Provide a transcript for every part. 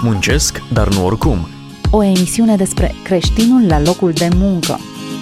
Muncesc, dar nu oricum. O emisiune despre creștinul la locul de muncă.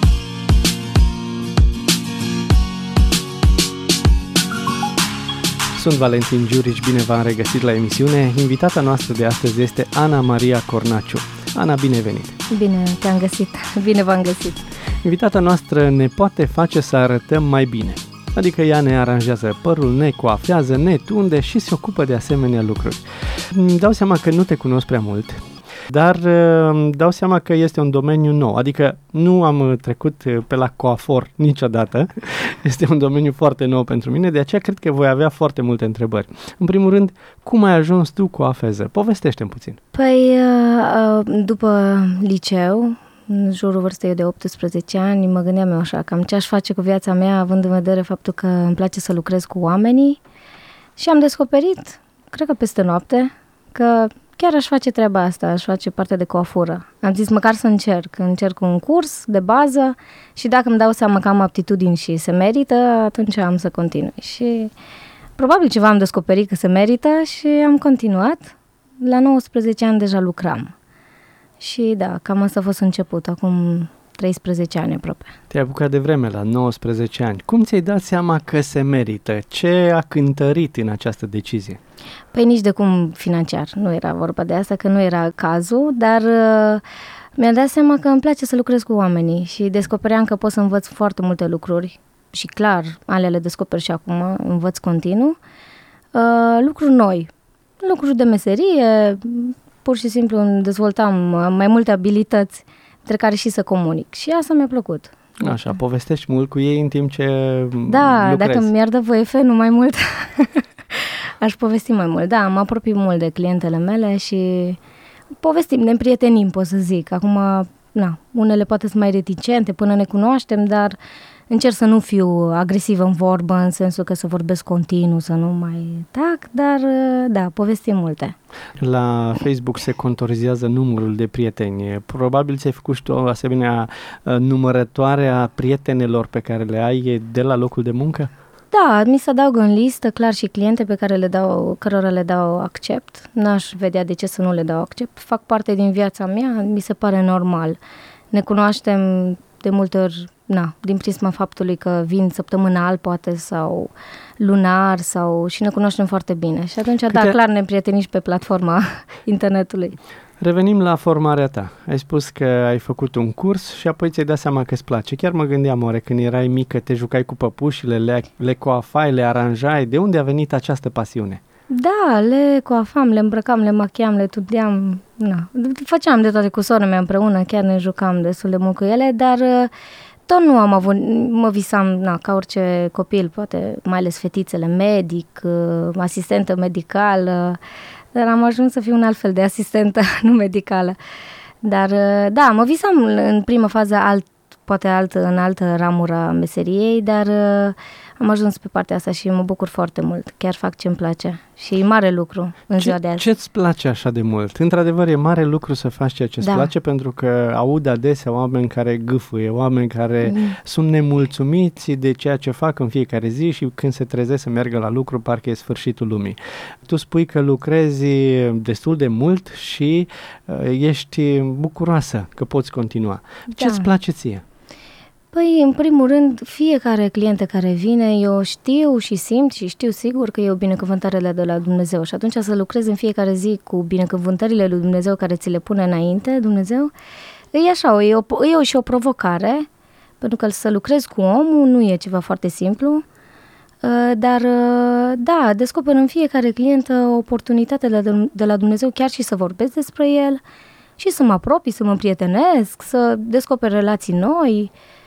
Sunt Valentin Giurici, bine v-am regăsit la emisiune. Invitata noastră de astăzi este Ana Maria Cornaciu. Ana, bine venit! Bine te-am găsit, bine v-am găsit. Invitata noastră ne poate face să arătăm mai bine. Adică ea ne aranjează părul, ne coafează, ne tunde și se ocupă de asemenea lucruri. Îmi dau seama că nu te cunosc prea mult, dar dau seama că este un domeniu nou, adică nu am trecut pe la coafor niciodată, este un domeniu foarte nou pentru mine, de aceea cred că voi avea foarte multe întrebări. În primul rând, cum ai ajuns tu coafeză? Povestește-mi puțin. Păi, după liceu, în jurul vârstei de 18 ani, mă gândeam eu așa, cam ce aș face cu viața mea, având în vedere faptul că îmi place să lucrez cu oamenii, și am descoperit, cred că peste noapte, că chiar aș face treaba asta, aș face parte de coafură. Am zis măcar să încerc un curs de bază și dacă îmi dau seama că am aptitudini și se merită, atunci am să continui. Și probabil ceva am descoperit că se merită și am continuat. La 19 ani deja lucram. Și da, cam asta a fost început, acum 13 ani aproape. Te-ai apucat de vreme, la 19 ani. Cum ți-ai dat seama că se merită? Ce a cântărit în această decizie? Păi nici de cum financiar, nu era vorba de asta, că nu era cazul, dar mi-am dat seama că îmi place să lucrez cu oamenii și descopeream că pot să învăț foarte multe lucruri și clar, alea le descoper și acum, învăț continuu, lucruri noi, lucruri de meserie, pur și simplu îmi dezvoltam mai multe abilități, între care și să comunic. Și asta mi-a plăcut. Așa, povestești mult cu ei în timp ce da, lucrezi. Dacă mi-ar da voie nu mai mult, aș povesti mai mult. Da, mă apropii mult de clientele mele și povestim, ne împrietenim, pot să zic. Acum, unele poate sunt mai reticente până ne cunoaștem, dar încerc să nu fiu agresivă în vorbă, în sensul că să vorbesc continuu, să nu mai tac, dar da, povestim multe. La Facebook se contorizează numărul de prieteni. Probabil ți-ai făcut și tu o asemenea numărătoare a prietenelor pe care le ai de la locul de muncă? Da, mi se adaugă în listă, clar, și cliente pe care cărora le dau accept. N-aș vedea de ce să nu le dau accept. Fac parte din viața mea, mi se pare normal. Ne cunoaștem de multe ori, din prisma faptului că vin săptămânal, poate, sau lunar, și ne cunoaștem foarte bine. Și atunci, clar, ne prieteniști pe platforma internetului. Revenim la formarea ta. Ai spus că ai făcut un curs și apoi ți-ai dat seama că îți place. Chiar mă gândeam, oare când erai mică te jucai cu păpușile, le coafai, le aranjai? De unde a venit această pasiune? Da, le coafam, le îmbrăcam, le machiam, le tudeam, făceam de toate cu sora mea împreună, chiar ne jucam destul de mult cu ele, dar tot nu am avut, mă visam, ca orice copil, poate mai ales fetițele, medic, asistentă medicală, dar am ajuns să fiu un alt fel de asistentă, nu medicală. Dar da, mă visam în prima fază în altă ramură a meseriei, dar am ajuns pe partea asta și mă bucur foarte mult. Chiar fac ce-mi place și e mare lucru în ziua de azi. Ce-ți place așa de mult? Într-adevăr, e mare lucru să faci ceea ce-ți place, pentru că aud adesea oameni care gâfâie, oameni care sunt nemulțumiți de ceea ce fac în fiecare zi și când se trezesc să meargă la lucru, parcă e sfârșitul lumii. Tu spui că lucrezi destul de mult și ești bucuroasă că poți continua. Ce-ți place ție? Păi, în primul rând, fiecare clientă care vine, eu știu și simt și știu sigur că e o binecuvântare de la Dumnezeu și atunci să lucrezi în fiecare zi cu binecuvântările lui Dumnezeu care ți le pune înainte, Dumnezeu, e așa, e și o provocare, pentru că să lucrezi cu omul nu e ceva foarte simplu, dar da, descoper în fiecare clientă o oportunitate de la Dumnezeu chiar și să vorbesc despre el și să mă apropii, să mă împrietenesc, să descoper relații noi.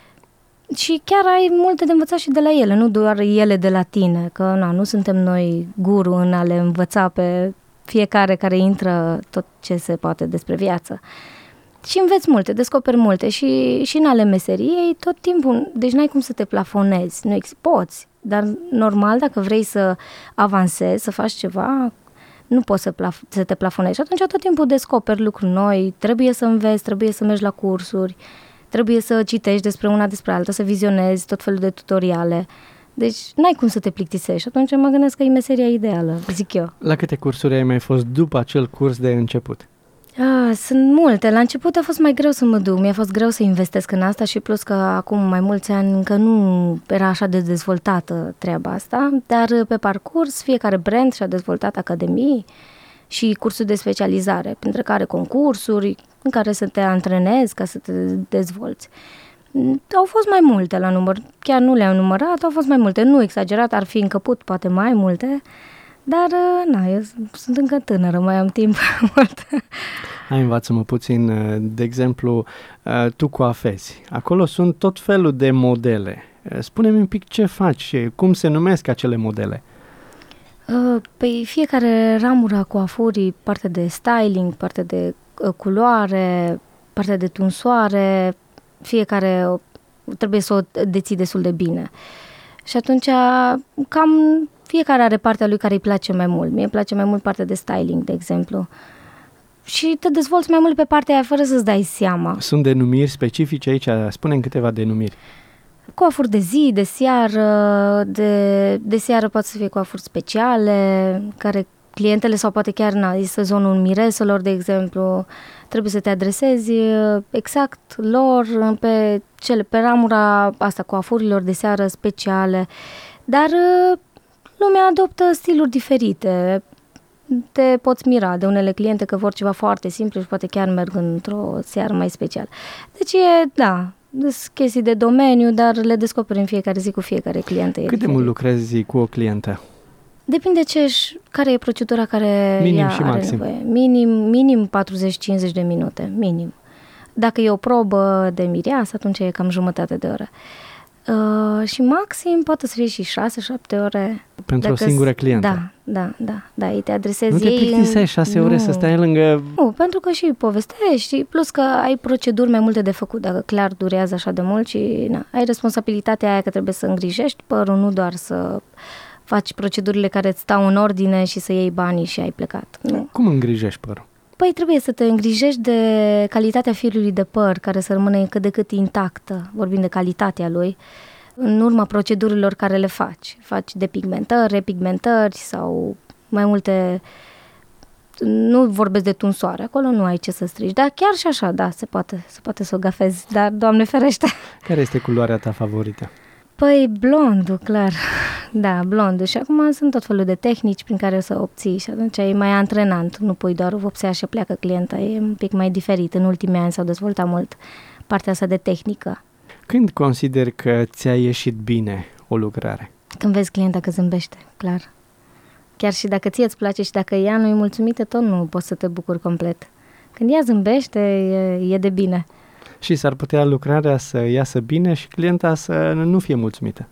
Și chiar ai multe de învățat și de la ele, nu doar ele de la tine, că nu suntem noi guru în a le învăța pe fiecare care intră tot ce se poate despre viață. Și înveți multe, descoperi multe și în ale meseriei tot timpul, deci n-ai cum să te plafonezi, poți, dar normal dacă vrei să avansezi, să faci ceva, nu poți să te plafonezi și atunci tot timpul descoperi lucruri noi, trebuie să înveți, trebuie să mergi la cursuri, trebuie să citești despre una despre alta, să vizionezi tot felul de tutoriale. Deci n-ai cum să te plictisești. Și atunci mă gândesc că e meseria ideală, zic eu. La câte cursuri ai mai fost după acel curs de început? Sunt multe. La început a fost mai greu să mă duc, mi-a fost greu să investesc în asta și plus că acum mai mulți ani încă nu era așa de dezvoltată treaba asta, dar pe parcurs fiecare brand și-a dezvoltat academii și cursuri de specializare, printre care concursuri în care să te antrenezi ca să te dezvolți. Au fost mai multe la număr, chiar nu le-am numărat, au fost mai multe, nu exagerat, ar fi încăput poate mai multe, dar eu sunt încă tânără, mai am timp mult. Hai, învață-mă puțin, de exemplu, tu coafezi. Acolo sunt tot felul de modele. Spune-mi un pic ce faci, cum se numesc acele modele? Păi fiecare ramură a coafurii, partea de styling, partea de culoare, partea de tunsoare, fiecare trebuie să o deții destul de bine. Și atunci cam fiecare are partea lui care îi place mai mult. Mie îmi place mai mult partea de styling, de exemplu. Și te dezvolți mai mult pe partea aia fără să-ți dai seama. Sunt denumiri specifice aici? Spune-mi câteva denumiri. Coafuri de zi, de seară, de seară poate să fie coafuri speciale, care clientele sau poate chiar e sezonul mireselor, de exemplu, trebuie să te adresezi exact lor pe ramura asta coafurilor de seară speciale, dar lumea adoptă stiluri diferite. Te poți mira de unele cliente că vor ceva foarte simplu și poate chiar merg într-o seară mai specială. Deci sunt chestii de domeniu, dar le descoperi în fiecare zi cu fiecare clientă. Cât de mult lucrezi cu o clientă? Depinde care e procedura care minim și maxim. Nevoie. Minim 40-50 de minute, minim. Dacă e o probă de mireasă, atunci e cam jumătate de oră. Și maxim poate să fie și 6-7 ore. Pentru o singură clientă? Da, îi te adresezi. Nu te plictisești 6 ore să stai lângă... Nu, pentru că și povestești, plus că ai proceduri mai multe de făcut, dacă clar durează așa de mult și ai responsabilitatea aia că trebuie să îngrijești părul, nu doar să faci procedurile care îți stau în ordine și să iei banii și ai plecat. Nu. Cum îngrijești părul? Păi trebuie să te îngrijești de calitatea firului de păr, care să rămână cât de cât intactă, vorbim de calitatea lui, în urma procedurilor care le faci. Faci depigmentări, repigmentări sau mai multe... Nu vorbesc de tunsoare, acolo nu ai ce să strici, dar chiar și așa, se poate să o gafezi, dar Doamne ferește. Care este culoarea ta favorită? Păi blondul, clar. Da, blondul. Și acum sunt tot felul de tehnici prin care o să obții și atunci e mai antrenant. Nu pui doar vopsea și pleacă clienta. E un pic mai diferit. În ultimii ani s-au dezvoltat mult partea asta de tehnică. Când consideri că ți-a ieșit bine o lucrare? Când vezi clienta că zâmbește, clar. Chiar și dacă ție îți place și dacă ea nu e mulțumită, tot nu poți să te bucuri complet. Când ea zâmbește, e de bine. Și s-ar putea lucrarea să iasă bine și clienta să nu fie mulțumită.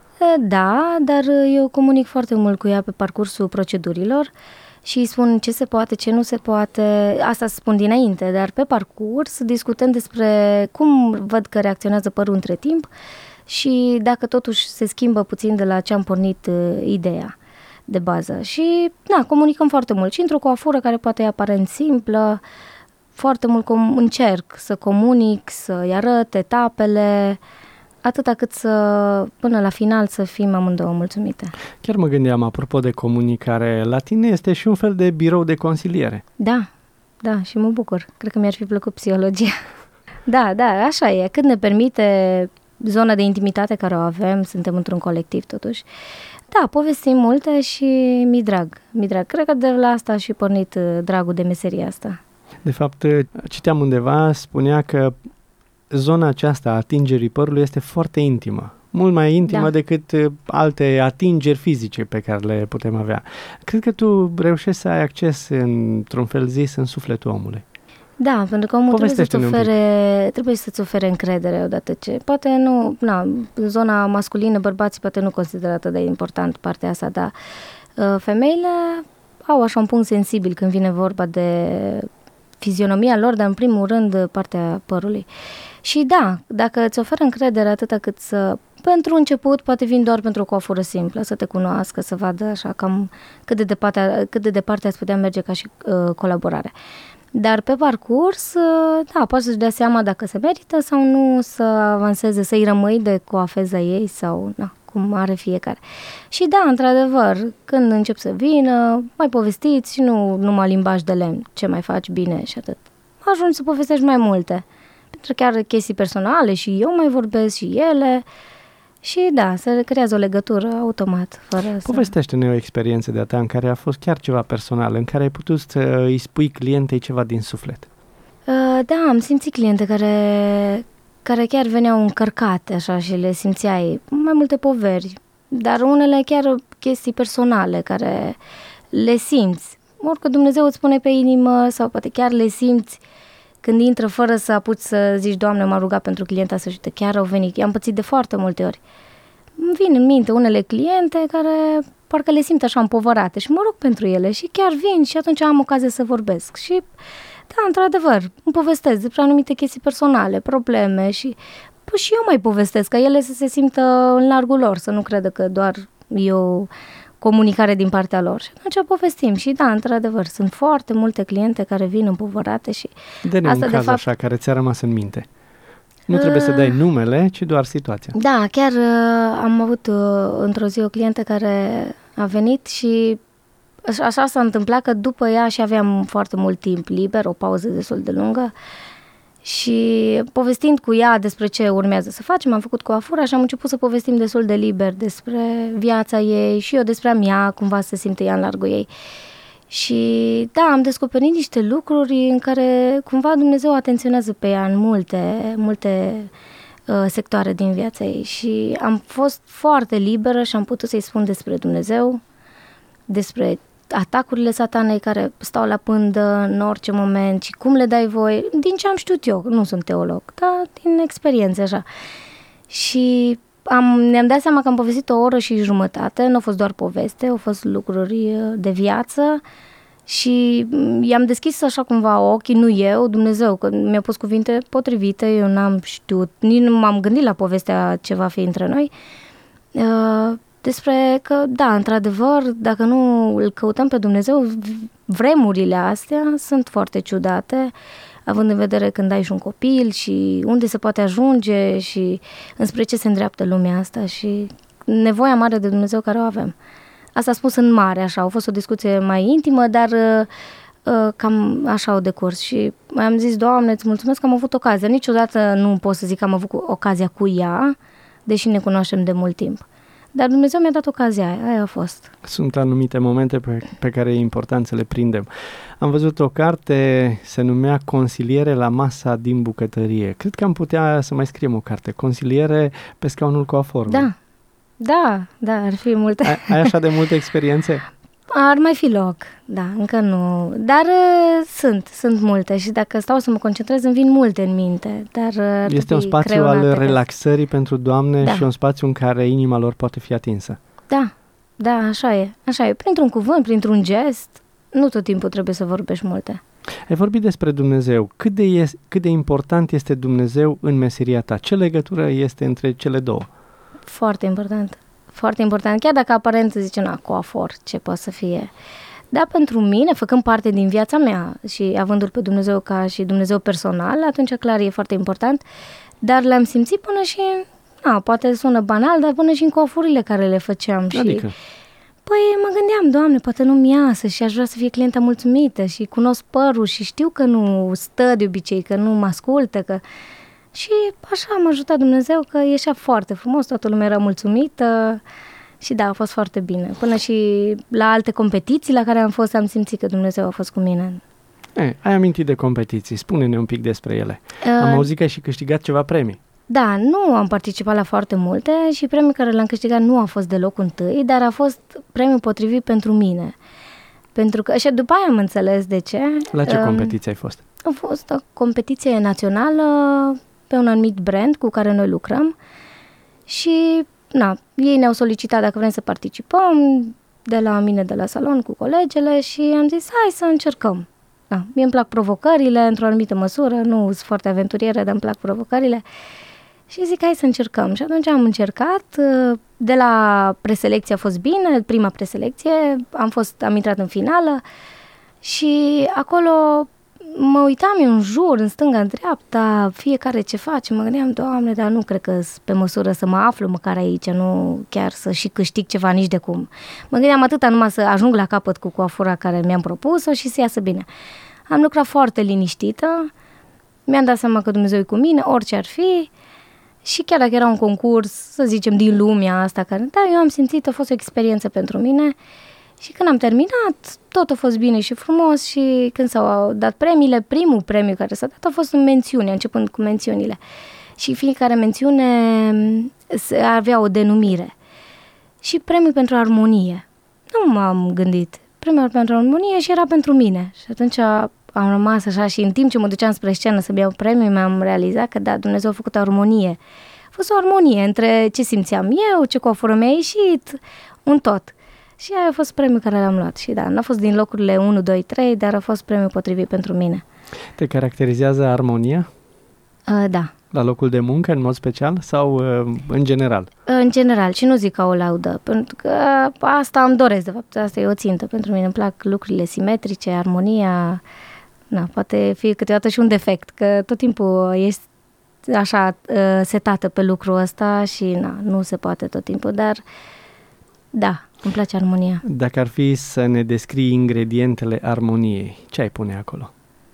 Da, dar eu comunic foarte mult cu ea pe parcursul procedurilor și îi spun ce se poate, ce nu se poate. Asta spun dinainte, dar pe parcurs discutăm despre cum văd că reacționează părul între timp și dacă totuși se schimbă puțin de la ce am pornit ideea de bază. Și comunicăm foarte mult și într-o coafură care poate e aparent simplă, foarte mult încerc să comunic, să-i arăt etapele, atâta cât până la final să fim amândouă mulțumite. Chiar mă gândeam, apropo de comunicare, la tine este și un fel de birou de consiliere. Da, și mă bucur. Cred că mi-ar fi plăcut psihologia. Da, așa e. Cât ne permite zona de intimitate care o avem, suntem într-un colectiv totuși. Da, povestim multe și mi-i drag. Cred că de la asta a și pornit dragul de meseria asta. De fapt, citeam undeva, spunea că zona aceasta a atingerii părului este foarte intimă. Mult mai intimă decât alte atingeri fizice pe care le putem avea. Cred că tu reușești să ai acces, într-un fel zis, în sufletul omului. Da, pentru că omul trebuie să-ți ofere încredere odată ce... Poate nu, în zona masculină, bărbații poate nu consideră atât de important partea asta, dar femeile au așa un punct sensibil când vine vorba de fizionomia lor, dar în primul rând partea părului. Și dacă îți oferă încredere atâta cât pentru început, poate vin doar pentru o coafură simplă, să te cunoască, să vadă așa cam cât de departe ați putea merge ca și colaborare. Dar pe parcurs, poate să-și dea seama dacă se merită sau nu să avanseze, să-i rămâi de coafeza ei sau cum are fiecare. Și da, într-adevăr, când încep să vină, mai povestiți și nu numai limbaj de lemn, ce mai faci bine și atât. Ajungi să povestești mai multe, pentru că chiar chestii personale și eu mai vorbesc și ele. Și da, se creează o legătură automat. Povestește-ne o experiență de-a ta în care a fost chiar ceva personal, în care ai putut să îi spui clientei ceva din suflet. Da, am simțit cliente care chiar veneau încărcate așa și le simțeai mai multe poveri, dar unele chiar chestii personale care le simți. Orică Dumnezeu îți pune pe inimă sau poate chiar le simți când intră fără să apuci să zici, Doamne, m-a rugat pentru clienta să uite, chiar au venit. I-am pățit de foarte multe ori. Îmi vin în minte unele cliente care parcă le simt așa împovărate și mă rog pentru ele și chiar vin și atunci am ocazia să vorbesc. Și da, într-adevăr, îmi povestesc despre anumite chestii personale, probleme și eu mai povestesc, ca ele să se simtă în largul lor, să nu credă că doar eu comunicare din partea lor. Și atunci povestim și da, într-adevăr, sunt foarte multe cliente care vin împovărate și Dă-ne asta un caz așa care ți-a rămas în minte. Nu trebuie să dai numele, ci doar situația. Da, chiar am avut într-o zi o clientă care a venit și așa s-a întâmplat că după ea și aveam foarte mult timp liber, o pauză destul de lungă și povestind cu ea despre ce urmează să facem, am făcut coafura și am început să povestim destul de liber despre viața ei și eu despre a mea, cumva se simte ea în largul ei. Și da, am descoperit niște lucruri în care cumva Dumnezeu atenționează pe ea în multe sectoare din viața ei și am fost foarte liberă și am putut să-i spun despre Dumnezeu, despre atacurile satanei care stau la pândă în orice moment și cum le dai voie, din ce am știut eu, nu sunt teolog, dar din experiență așa. Și ne-am dat seama că am povestit 1 oră și jumătate, nu a fost doar poveste, au fost lucruri de viață și i-am deschis așa cumva ochii, nu eu, Dumnezeu, că mi-a pus cuvinte potrivite, eu n-am știut, nici nu m-am gândit la povestea ce va fi între noi, despre că, da, într-adevăr, dacă nu îl căutăm pe Dumnezeu, vremurile astea sunt foarte ciudate, având în vedere când ai și un copil și unde se poate ajunge și înspre ce se îndreaptă lumea asta și nevoia mare de Dumnezeu care o avem. Asta a spus în mare, așa, a fost o discuție mai intimă, dar cam așa au decurs și am zis, Doamne, îți mulțumesc că am avut ocazia. Niciodată nu pot să zic că am avut ocazia cu ea, deși ne cunoaștem de mult timp. Dar Dumnezeu mi-a dat ocazia aia a fost. Sunt anumite momente pe care e important să le prindem. Am văzut o carte, se numea Consiliere la masa din bucătărie. Cred că am putea să mai scriem o carte, Consiliere pe scaunul coaforului. Da, ar fi multe. Ai așa de multe experiențe? Ar mai fi loc, da, încă nu. Dar sunt multe și dacă stau să mă concentrez îmi vin multe în minte. Dar este un spațiu al relaxării pentru Doamne și un spațiu în care inima lor poate fi atinsă. Da, așa e. Printr-un cuvânt, printr-un gest, nu tot timpul trebuie să vorbești multe. Ai vorbit despre Dumnezeu. Cât de important este Dumnezeu în meseria ta? Ce legătură este între cele două? Foarte important. Foarte important, chiar dacă aparent zice, coafor, ce poate să fie. Dar pentru mine, făcând parte din viața mea și avându-L pe Dumnezeu ca și Dumnezeu personal, atunci clar e foarte important, dar le-am simțit până și, poate sună banal, dar până și în coafurile care le făceam. Adică? Păi mă gândeam, Doamne, poate nu-mi iasă și aș vrea să fie clienta mulțumită și cunosc părul și știu că nu stă de obicei, că nu mă ascultă, că... Și așa m-a ajutat Dumnezeu că ieșea foarte frumos, toată lumea era mulțumită și da, a fost foarte bine. Până și la alte competiții la care am fost, am simțit că Dumnezeu a fost cu mine. Ai amintit de competiții, spune-ne un pic despre ele. Am auzit că ai și câștigat ceva premii. Da, nu am participat la foarte multe și premiul care l-am câștigat nu a fost deloc întâi, dar a fost premiul potrivit pentru mine. Pentru că, și după aia am înțeles de ce. La ce competiție ai fost? A fost o competiție națională pe un anumit brand cu care noi lucrăm și ei ne-au solicitat dacă vrem să participăm de la mine de la salon cu colegele și am zis hai să încercăm. Mie îmi plac provocările într-o anumită măsură, nu sunt foarte aventurieră, dar îmi plac provocările și zic hai să încercăm și atunci am încercat, de la preselecție a fost bine, prima preselecție, am intrat în finală și acolo mă uitam eu în jur, în stânga, în dreapta, fiecare ce face, mă gândeam, Doamne, dar nu cred că sunt pe măsură să mă aflu măcar aici, nu chiar să și câștig ceva nici de cum. Mă gândeam atâta numai să ajung la capăt cu coafura care mi-am propus-o și să iasă bine. Am lucrat foarte liniștită, mi-am dat seama că Dumnezeu e cu mine, orice ar fi, și chiar dacă era un concurs, să zicem, din lumea asta, care, da, eu am simțit, a fost o experiență pentru mine. Și când am terminat, tot a fost bine și frumos și când s-au dat premiile, primul premiu care s-a dat a fost în mențiune, începând cu mențiunile. Și fiecare mențiune avea o denumire. Și premiul pentru armonie. Nu m-am gândit. Premiul pentru armonie și era pentru mine. Și atunci am rămas așa și în timp ce mă duceam spre scenă să-mi iau premiul, mi-am realizat că da, Dumnezeu a făcut armonie. A fost o armonie între ce simțeam eu, ce coafură mi-a ieșit, un tot. Și aia a fost premiul care l-am luat. Și da, n-a fost din locurile 1, 2, 3, dar a fost premiul potrivit pentru mine. Te caracterizează armonia? Da. La locul de muncă, în mod special, sau în general? În general, și nu zic ca o laudă, pentru că asta îmi doresc, de fapt, asta e o țintă pentru mine. Îmi plac lucrurile simetrice, armonia, poate fi câteodată și un defect, că tot timpul ești așa setată pe lucrul ăsta și nu se poate tot timpul, dar da, îmi place armonia. Dacă ar fi să ne descrii ingredientele armoniei, ce ai pune acolo?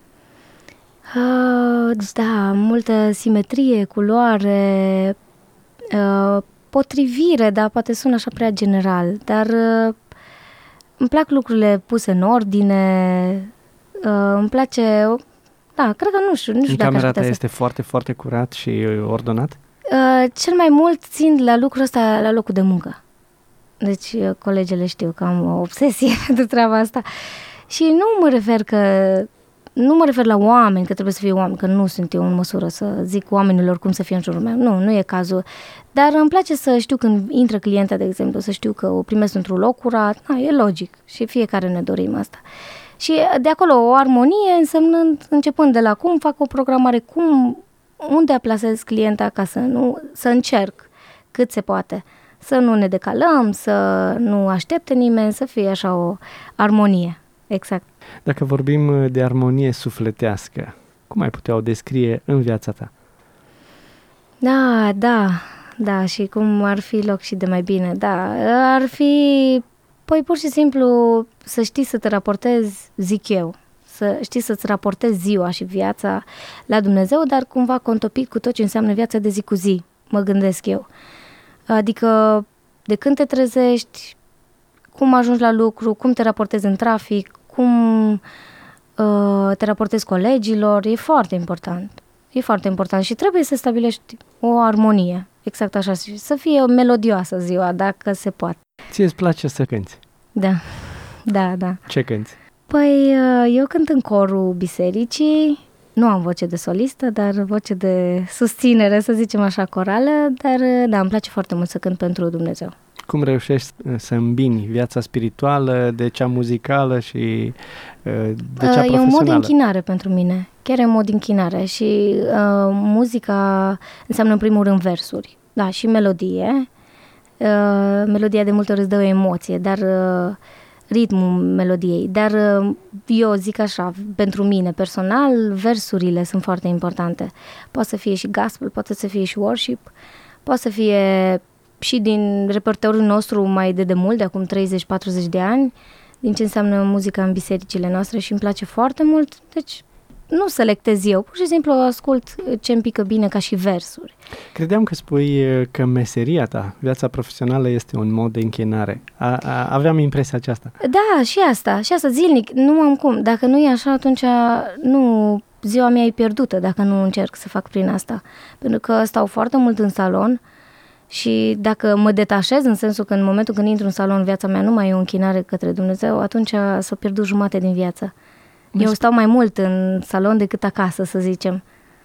Da, multă simetrie, culoare, potrivire, dar poate sună așa prea general, dar îmi plac lucrurile puse în ordine, îmi place, da, cred că nu știu în dacă camera ta este foarte, foarte curat și ordonat? Cel mai mult țin la lucrul ăsta la locul de muncă. Deci colegele știu că am o obsesie de treaba asta și nu mă refer la oameni, că trebuie să fie oameni, că nu sunt eu în măsură să zic oamenilor cum să fie în jurul meu. Nu e cazul. Dar îmi place să știu când intră clienta, de exemplu, să știu că o primesc într-un loc curat. E logic și fiecare ne dorim asta. Și de acolo o armonie începând de la cum fac o programare, unde plasez clienta ca să încerc cât se poate. Să nu ne decalăm, să nu aștepte nimeni, să fie așa o armonie. Exact. Dacă vorbim de armonie sufletească, cum ai putea o descrie în viața ta? Da, și cum ar fi loc și de mai bine. Da, ar fi, pur și simplu să știi să te raportezi, zic eu, să știi să-ți raportezi ziua și viața la Dumnezeu, dar cumva contopit cu tot ce înseamnă viața de zi cu zi, mă gândesc eu. Adică de când te trezești, cum ajungi la lucru, cum te raportezi în trafic, cum te raportezi colegilor, e foarte important. E foarte important și trebuie să stabilești o armonie, exact așa, să fie melodioasă ziua, dacă se poate. Ție îți place să cânti? Da. Ce cânti? Păi, eu cânt în corul bisericii, nu am voce de solistă, dar voce de susținere, să zicem așa, corală, dar da, îmi place foarte mult să cânt pentru Dumnezeu. Cum reușești să îmbini viața spirituală de cea muzicală și de cea profesională? E un mod de închinare pentru mine, chiar e un mod de închinare și muzica înseamnă în primul rând versuri, da, și melodie. Melodia de multe ori îți dă o emoție, dar ritmul melodiei, dar eu zic așa, pentru mine personal, versurile sunt foarte importante. Poate să fie și gospel, poate să fie și worship, poate să fie și din repertoriul nostru mai de demult, de acum 30-40 de ani, din ce înseamnă muzica în bisericile noastre și îmi place foarte mult, deci nu selectez eu, pur și simplu ascult ce îmi pică bine ca și versuri. Credeam că spui că meseria ta, viața profesională, este un mod de închinare. Aveam impresia aceasta. Da, și asta zilnic, nu am cum. Dacă nu e așa, atunci ziua mea e pierdută dacă nu încerc să fac prin asta. Pentru că stau foarte mult în salon și dacă mă detașez, în sensul că în momentul când intru în salon, viața mea nu mai e o închinare către Dumnezeu, atunci s-o pierdut jumate din viață. Eu stau mai mult în salon decât acasă, să zicem.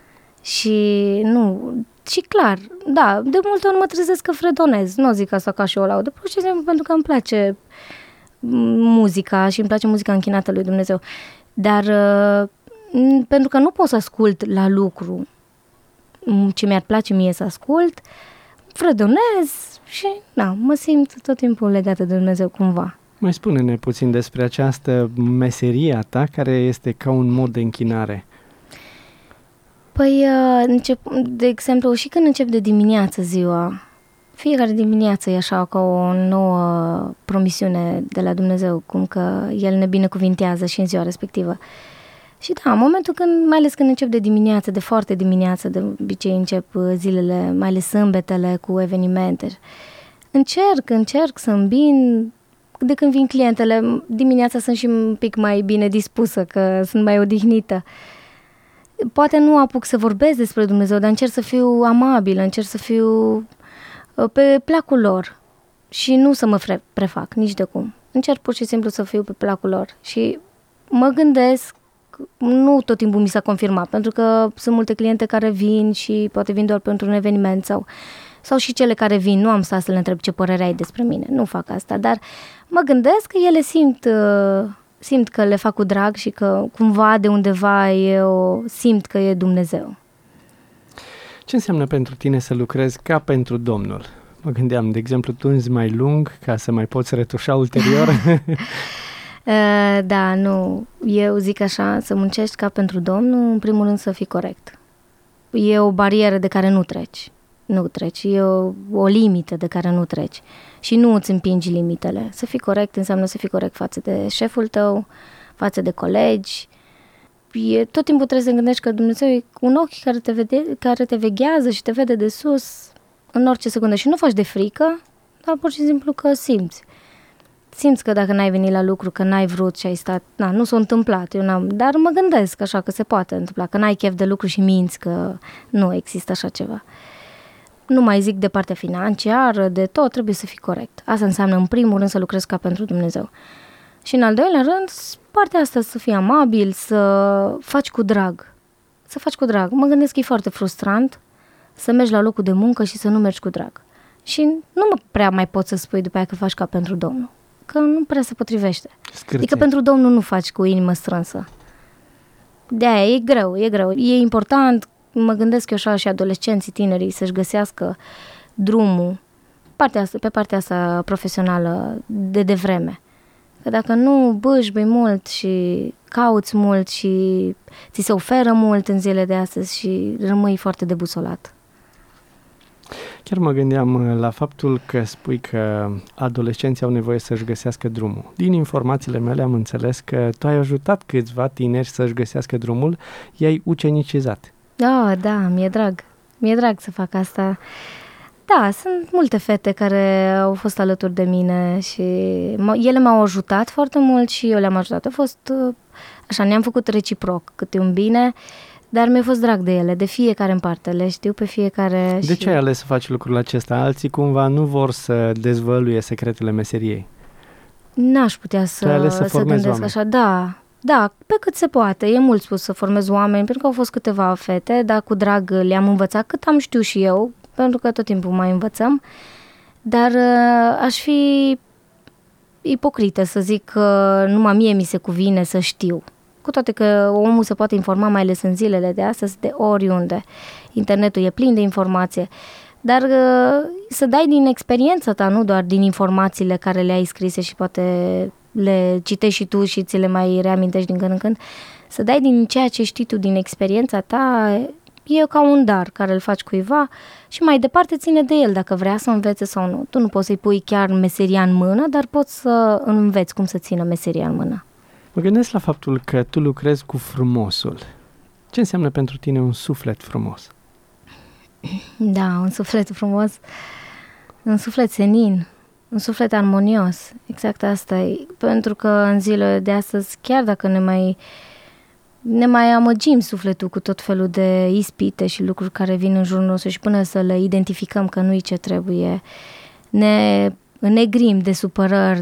Și clar, da, de multe ori mă trezesc că fredonez. Nu zic asta ca și o laudă, pur și simplu pentru că îmi place muzica și îmi place muzica închinată lui Dumnezeu. Dar pentru că nu pot să ascult la lucru ce mi-ar place mie să ascult, fredonez și mă simt tot timpul legată de Dumnezeu cumva. Mai spune-ne puțin despre această meserie a ta, care este ca un mod de închinare. Păi, de exemplu, și când încep de dimineață ziua, fiecare dimineață e așa ca o nouă promisiune de la Dumnezeu, cum că El ne binecuvintează și în ziua respectivă. Și da, în momentul când, mai ales când încep de dimineață, de foarte dimineață, de obicei încep zilele, mai ales sâmbetele cu evenimente, încerc să îmbin. De când vin clientele, dimineața sunt și un pic mai bine dispusă, că sunt mai odihnită. Poate nu apuc să vorbesc despre Dumnezeu, dar încerc să fiu amabilă, încerc să fiu pe placul lor și nu să mă prefac, nici de cum. Încerc pur și simplu să fiu pe placul lor și mă gândesc, nu tot timpul mi s-a confirmat, pentru că sunt multe cliente care vin și poate vin doar pentru un eveniment sau și cele care vin, nu am stat să le întreb ce părere ai despre mine, nu fac asta, dar mă gândesc că ele simt că le fac cu drag și că cumva de undeva eu simt că e Dumnezeu. Ce înseamnă pentru tine să lucrezi ca pentru Domnul? Mă gândeam, de exemplu, tunzi mai lung ca să mai poți retușa ulterior? Da, nu. Eu zic așa, să muncești ca pentru Domnul, în primul rând să fii corect. E o barieră de care nu treci. E o limită de care nu treci. Și nu îți împingi limitele. Să fii corect înseamnă să fii corect față de șeful tău, față de colegi. Tot timpul trebuie să gândești că Dumnezeu e un ochi care te veghează și te vede de sus în orice secundă. Și nu faci de frică, dar pur și simplu că simți. Simți că dacă n-ai venit la lucru, că n-ai vrut și ai stat, nu s-a întâmplat, dar mă gândesc așa că se poate întâmpla, că n-ai chef de lucru și minți că nu există așa ceva. Nu mai zic de partea financiară, de tot, trebuie să fii corect. Asta înseamnă în primul rând să lucrezi ca pentru Dumnezeu. Și în al doilea rând, partea asta să fii amabil, să faci cu drag. Să faci cu drag. Mă gândesc că e foarte frustrant să mergi la locul de muncă și să nu mergi cu drag. Și nu prea mai poți să spui după aia că faci ca pentru Domnul. Că nu prea se potrivește. Adică pentru Domnul nu faci cu inimă strânsă. De-aia e greu. E important, mă gândesc eu așa, și adolescenții, tinerii să-și găsească drumul pe partea asta profesională de devreme. Că dacă nu bâșbâi mult și cauți mult și ți se oferă mult în zilele de astăzi și rămâi foarte debusolat. Chiar mă gândeam la faptul că spui că adolescenții au nevoie să-și găsească drumul. Din informațiile mele am înțeles că tu ai ajutat câțiva tineri să-și găsească drumul, i-ai ucenicizat. Da, mi-e drag. Mi-e drag să fac asta. Da, sunt multe fete care au fost alături de mine și ele m-au ajutat foarte mult și eu le-am ajutat. A fost așa, ne-am făcut reciproc câte un bine, dar mi-a fost drag de ele, de fiecare în parte, le știu pe fiecare. De ce ai ales să faci lucrul acesta? Alții cumva nu vor să dezvăluie secretele meseriei. N-aș putea să gândesc oameni. Așa, da, pe cât se poate. E mult spus să formez oameni, pentru că au fost câteva fete, dar cu drag le-am învățat cât am știu și eu, pentru că tot timpul mai învățăm, dar aș fi ipocrită să zic că numai mie mi se cuvine să știu. Cu toate că omul se poate informa, mai ales în zilele de astăzi, de oriunde. Internetul e plin de informație, dar să dai din experiența ta, nu doar din informațiile care le-ai scrise și poate le citești și tu și ți le mai reamintești din când în când, să dai din ceea ce știi tu, din experiența ta, e ca un dar care îl faci cuiva și mai departe ține de el dacă vrea să învețe sau nu. Tu nu poți să-i pui chiar meseria în mână, dar poți să înveți cum să țină meseria în mână. Mă gândesc la faptul că tu lucrezi cu frumosul. Ce înseamnă pentru tine un suflet frumos? Da, un suflet frumos, un suflet senin, un suflet armonios. Exact asta e. Pentru că în zilele de astăzi, chiar dacă ne mai amăgim sufletul cu tot felul de ispite și lucruri care vin în jurul nostru și până să le identificăm că nu-i ce trebuie, ne negrim de supărări,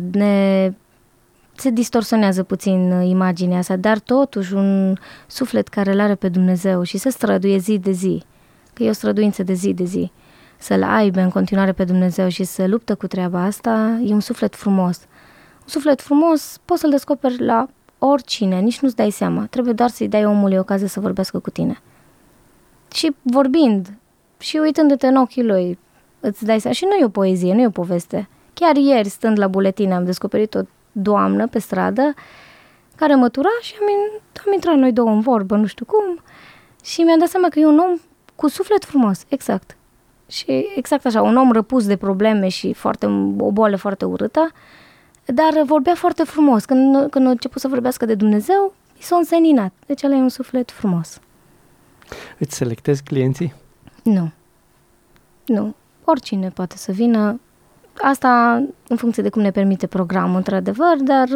se distorsionează puțin imaginea asta, dar totuși un suflet care îl are pe Dumnezeu și se străduie zi de zi, că e o străduință de zi de zi, să-L aibă în continuare pe Dumnezeu și să luptă cu treaba asta, e un suflet frumos. Un suflet frumos poți să-l descoperi la oricine, nici nu-ți dai seama. Trebuie doar să-i dai omului ocazia să vorbească cu tine. Și vorbind și uitându-te în ochii lui, îți dai seama. Și nu e o poezie, nu e o poveste. Chiar ieri, stând la buletin, am descoperit o doamnă pe stradă care mă tura și am intrat noi două în vorbă, nu știu cum, și mi-am dat seama că e un om cu suflet frumos, exact. Și exact așa, un om răpus de probleme și o boală foarte urâtă, dar vorbea foarte frumos. Când a început să vorbească de Dumnezeu, i s-a înseninat. Deci ăla e un suflet frumos. Îți selectezi clienții? Nu. Oricine poate să vină. Asta în funcție de cum ne permite programul, într-adevăr, dar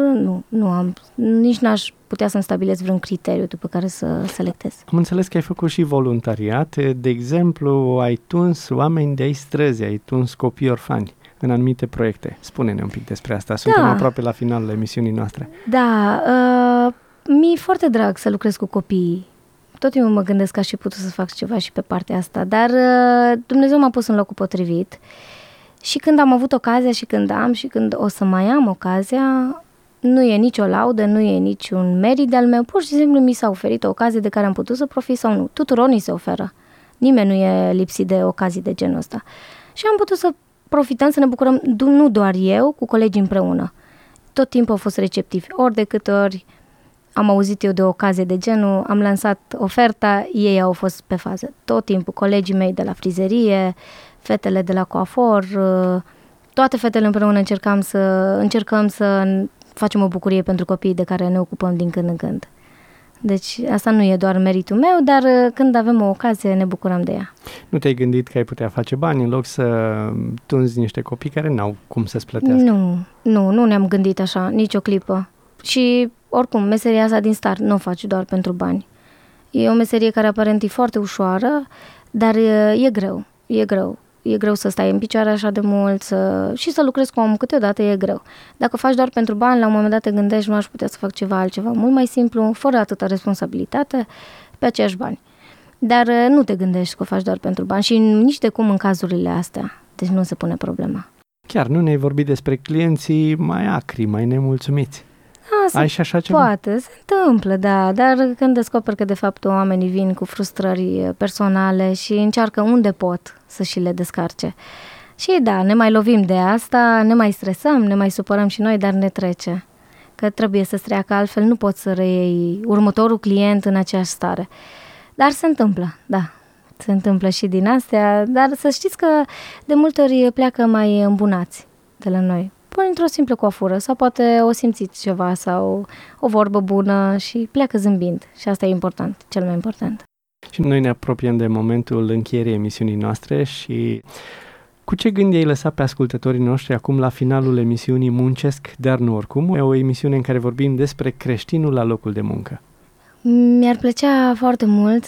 nici n-aș putea să-mi stabilesc vreun criteriu după care să selectez. Am înțeles că ai făcut și voluntariat. De exemplu, ai tuns oameni de-ai străzi, ai tuns copii orfani în anumite proiecte. Spune-ne un pic despre asta. Suntem aproape la finalul emisiunii noastre. Da, mi-e foarte drag să lucrez cu copiii. Tot timpul mă gândesc că aș fi putut să fac ceva și pe partea asta, dar Dumnezeu m-a pus în locul potrivit. Și când am avut ocazia și când am și când o să mai am ocazia, nu e nicio laudă, nu e niciun merit de-al meu, pur și simplu mi s-a oferit o ocazie de care am putut să profit sau nu. Tuturor ni se oferă. Nimeni nu e lipsit de ocazii de genul ăsta. Și am putut să profităm, să ne bucurăm, nu doar eu, cu colegii împreună. Tot timpul au fost receptivi. Ori de câte ori am auzit eu de o ocazie de genul, am lansat oferta, ei au fost pe fază. Tot timpul, colegii mei de la frizerie, fetele de la coafor, toate fetele împreună încercăm să facem o bucurie pentru copiii de care ne ocupăm din când în când. Deci asta nu e doar meritul meu, dar când avem o ocazie ne bucurăm de ea. Nu te-ai gândit că ai putea face bani în loc să tunzi niște copii care n-au cum să-ți plătească? Nu ne-am gândit așa, nici o clipă. Și oricum, meseria asta din start nu o faci doar pentru bani. E o meserie care aparent e foarte ușoară, dar e greu. E greu să stai în picioare așa de mult și să lucrezi cu omul câteodată e greu. Dacă o faci doar pentru bani, la un moment dat te gândești, nu aș putea să fac ceva altceva mult mai simplu, fără atâta responsabilitate, pe aceiași bani. Dar nu te gândești că o faci doar pentru bani și nici de cum în cazurile astea. Deci nu se pune problema. Chiar nu ne-ai vorbit despre clienții mai acri, mai nemulțumiți. Ai și așa ceva? Poate, se întâmplă, da, dar când descoperi că de fapt oamenii vin cu frustrări personale și încearcă unde pot să și le descarce. Și da, ne mai lovim de asta, ne mai stresăm, ne mai supărăm și noi, dar ne trece. Că trebuie să-ți treacă, altfel nu poți să reiei următorul client în aceeași stare. Dar se întâmplă, da, se întâmplă și din astea, dar să știți că de multe ori pleacă mai îmbunați de la noi. Până într-o simplă coafură sau poate o simțiți ceva sau o vorbă bună și pleacă zâmbind. Și asta e important, cel mai important. Și noi ne apropiem de momentul încheierii emisiunii noastre și cu ce gând ai lăsat pe ascultătorii noștri acum la finalul emisiunii Muncesc, dar nu oricum? E o emisiune în care vorbim despre creștinul la locul de muncă. Mi-ar plăcea foarte mult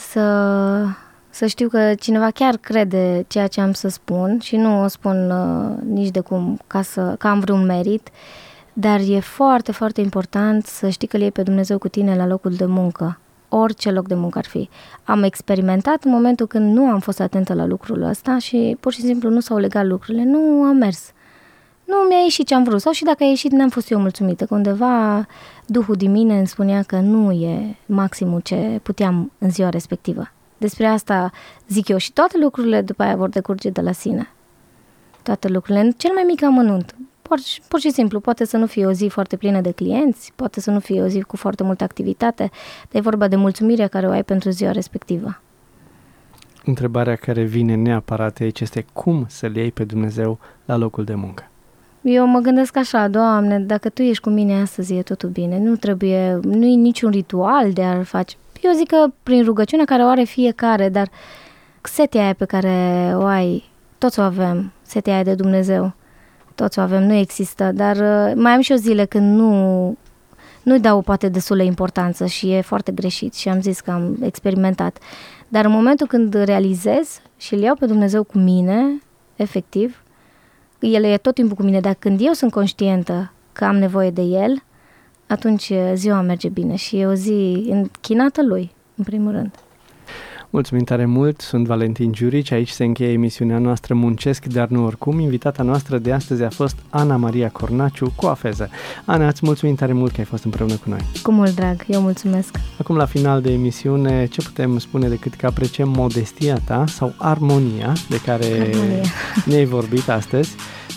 să știu că cineva chiar crede ceea ce am să spun și nu o spun nici de cum ca am vreun merit, dar e foarte, foarte important să știi că îl iei pe Dumnezeu cu tine la locul de muncă, orice loc de muncă ar fi. Am experimentat în momentul când nu am fost atentă la lucrul ăsta și pur și simplu nu s-au legat lucrurile, nu am mers. Nu mi-a ieșit ce am vrut sau și dacă a ieșit n-am fost eu mulțumită, că undeva Duhul din mine îmi spunea că nu e maximul ce puteam în ziua respectivă. Despre asta zic eu și toate lucrurile după aia vor decurge de la sine. Toate lucrurile, în cel mai mic amănunt. Pur și simplu, poate să nu fie o zi foarte plină de clienți, poate să nu fie o zi cu foarte multă activitate, dar e vorba de mulțumirea care o ai pentru ziua respectivă. Întrebarea care vine neapărat aici este cum să-L iei pe Dumnezeu la locul de muncă? Eu mă gândesc așa, Doamne, dacă Tu ești cu mine astăzi e totul bine, nu e niciun ritual de a face. Eu zic că prin rugăciunea care o are fiecare, dar setea aia pe care o ai, toți o avem, setea aia de Dumnezeu, toți o avem, nu există, dar mai am și o zile când nu-i dau poate destulă importanță și e foarte greșit și am zis că am experimentat. Dar în momentul când realizez și îl iau pe Dumnezeu cu mine, efectiv, El e tot timpul cu mine, dar când eu sunt conștientă că am nevoie de El, atunci ziua merge bine și e o zi închinată Lui, în primul rând. Mulțumim tare mult, sunt Valentin Giurici, aici se încheie emisiunea noastră Muncesc, dar nu oricum. Invitata noastră de astăzi a fost Ana Maria Cornaciu, coafeză. Ana, îți mulțumim tare mult că ai fost împreună cu noi. Cu mult drag, eu mulțumesc. Acum, la final de emisiune, ce putem spune decât că apreciem modestia ta sau armonia de care ne-ai vorbit astăzi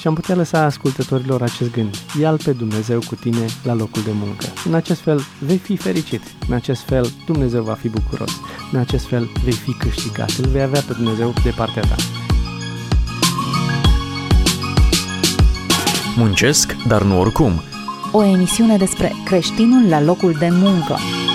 Și am putea lăsa ascultătorilor acest gând. Ia-L pe Dumnezeu cu tine la locul de muncă. În acest fel vei fi fericit. În acest fel Dumnezeu va fi bucuros. În acest fel vei fi câștigat. Îl vei avea pe Dumnezeu de partea ta. Muncesc, dar nu oricum. O emisiune despre creștinul la locul de muncă.